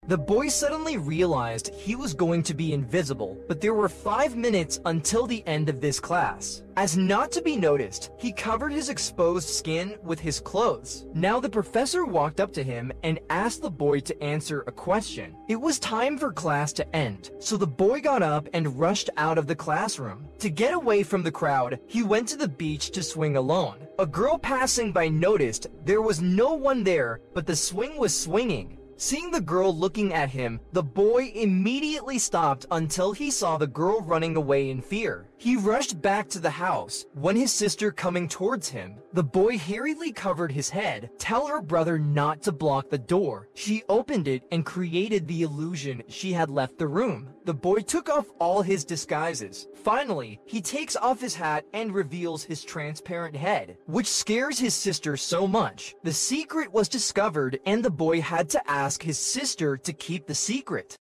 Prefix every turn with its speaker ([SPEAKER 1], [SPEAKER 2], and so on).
[SPEAKER 1] The boy suddenly realized he was going to be invisible, but there were 5 minutes until the end of this class. As not to be noticed, he covered his exposed skin with his clothes. Now the professor walked up to him and asked the boy to answer a question. It was time for class to end, so the boy got up and rushed out of the classroom. To get away from the crowd, he went to the beach to swing alone. A girl passing by noticed there was no one there, but the swing was swinging. Seeing the girl looking at him, the boy immediately stopped until he saw the girl running away in fear. He rushed back to the house when his sister coming towards him. The boy hurriedly covered his head, tell her brother not to block the door. She opened it and created the illusion she had left the room. The boy took off all his disguises. Finally, he takes off his hat and reveals his transparent head, which scares his sister so much. The secret was discovered and the boy had to ask his sister to keep the secret.